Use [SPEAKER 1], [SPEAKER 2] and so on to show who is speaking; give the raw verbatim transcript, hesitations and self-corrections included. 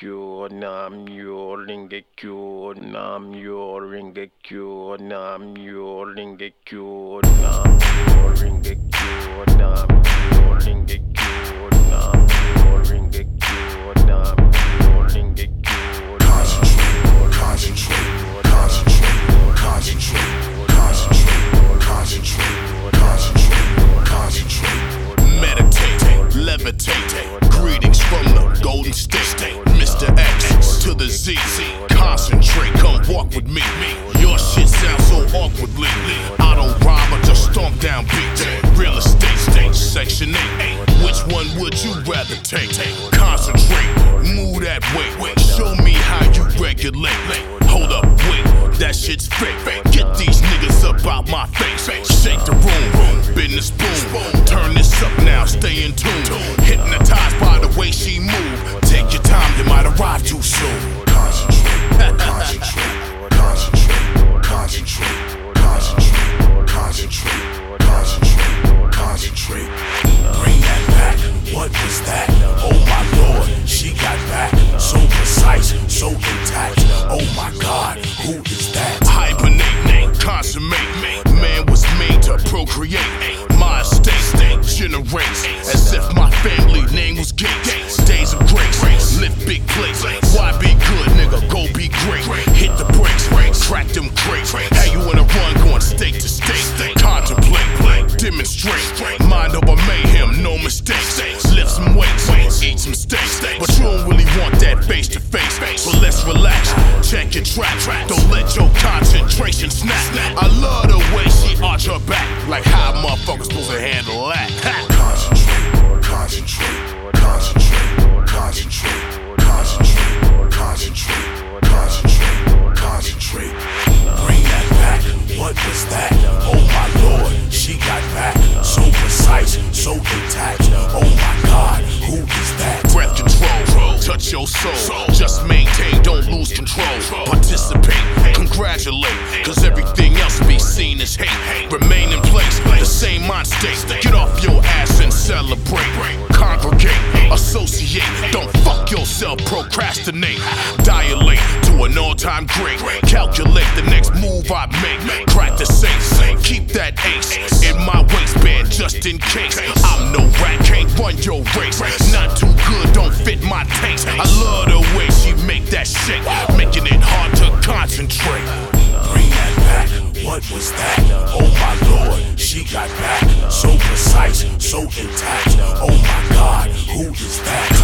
[SPEAKER 1] Ringekyo, Namyo Ringekyo, Namyo Ringekyo, Namyo Ringekyo, Namyo Ringekyo, Namyo Ringekyo, Namyo Ringekyo, Namyo Ringekyo.
[SPEAKER 2] Concentrate, concentrate, concentrate, concentrate, concentrate, concentrate, concentrate, concentrate. Meditate, levitate. Greetings from the Golden State, Mister X to the Z. Concentrate, come walk with me. Your shit sounds so awkwardly. I don't rhyme, I just stomp down beat. Real estate, state, section eight. Which one would you rather take? Concentrate, move that way. Show me how you regulate. Hold up, wait, that shit's fake. Get these niggas up out my face. Shake the room, business boom. Turn this up now, stay in tune. Hypnotized by the way she move. Take your time, you might arrive too soon. Concentrate, concentrate, concentrate, concentrate, concentrate, concentrate, concentrate, concentrate. Bring that back, what was that? Oh my lord, she got back. So precise, so intact. Oh my god, who is that? Hibernate, consummate. Man was made to procreate. My estate generates as if my family name was Gates. Days of grace, lift big plates. Why be good, nigga? Go be great. Hit the brakes, crack them crates. How you wanna run, going state to state? Contemplate, demonstrate. Mind over mayhem, no mistakes. Lift some weights, eat some steaks. But you don't really want that face to face. So let's relax, check your track. Don't let your concentration snap. I love the way she arch her back. Like how motherfuckers supposed to handle that. Concentrate, concentrate, concentrate, concentrate, concentrate, concentrate, concentrate, concentrate. Bring that back, what was that? Oh my lord, she got back. So precise, so intact. Oh my god, who is that? Breath control, touch your soul. Just maintain, don't lose control. Participate, congratulate. Cause everything else be seen as hate. Remain in place, the same mind state. Get off your ass and celebrate. Congregate, associate. Don't fuck yourself, procrastinate. Dilate to an all-time great. Calculate the next move I make. Crack the safe, keep that ace in my waistband just in case. I'm no rat, can't run your race. Not too good, don't fit my taste. I love the way she make that shake, making it hard to concentrate. Bring that back, what was that? Oh my lord, she got back. So precise, so intact. Oh my god, who is that?